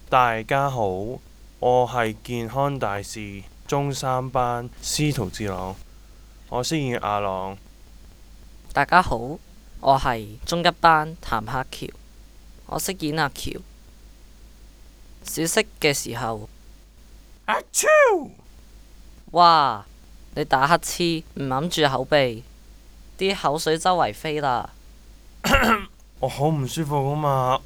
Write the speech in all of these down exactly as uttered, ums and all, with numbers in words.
大家好，我係健康大使中三班司徒志朗，我飾演阿朗。 大家好，我係中一班譚克橋，我飾演阿橋。小息嘅時候， 阿超， 哇！你打乞嗤唔揞住口鼻，啲口水周圍飛啦。 我好唔舒服啊嘛。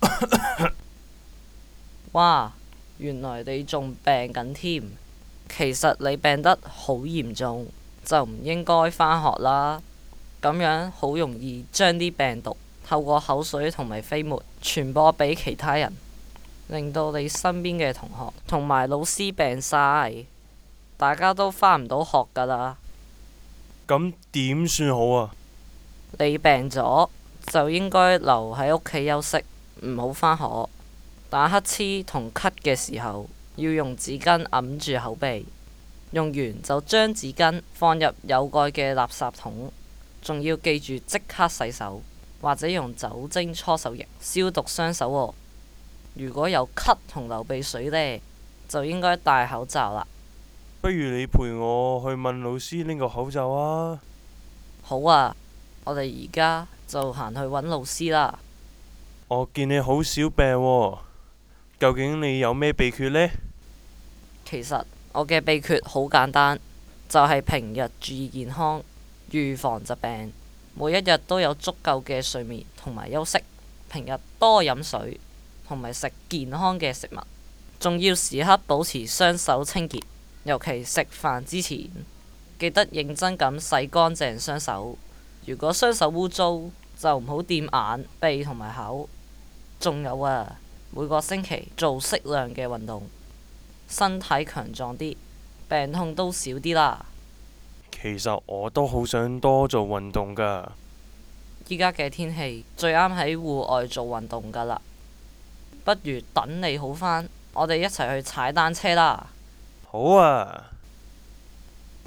哇！原來你仲病緊添，其實你病得好嚴重，就唔應該返學啦。咁樣好容易將啲病毒透過口水同埋飛沫傳播俾其他人，令到你身邊嘅同學同埋老師病晒，大家都返唔到學噶啦。 咁點算好啊？ 你病咗就應該留喺屋企休息，唔好返學。打乞嗤同咳嘅時候要用紙巾揞住口鼻，用完就將紙巾放入有蓋嘅垃圾桶。仲要記住即刻洗手，或者用酒精搓手液消毒雙手喎。如果有咳同流鼻水呢，就應該戴口罩啦。 不如你陪我去問老師拎個口罩啊。 好啊，我哋而家就行去揾老師啦。 我見你好少病喎，究竟你有咩秘訣呢？ 其實我嘅秘訣好簡單，就係平日注意健康，預防疾病，每一日都有足夠嘅睡眠同埋休息，平日多飲水同埋食健康嘅食物，仲要時刻保持雙手清潔，尤其食飯之前，記得認真咁洗乾淨雙手。如果雙手污糟，就唔好掂眼、鼻同埋口。仲有啊，每個星期做適量嘅運動，身體強壯啲，病痛都少啲啦。 其實我都好想多做運動噶。 依家嘅天氣最啱喺戶外做運動噶啦，不如等你好返，我哋一齊去踩單車啦。 好啊。